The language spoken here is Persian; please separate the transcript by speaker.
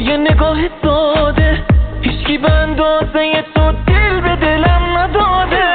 Speaker 1: یه نگاه ساده، هیچکی به اندازه تو دل به دلم نداده.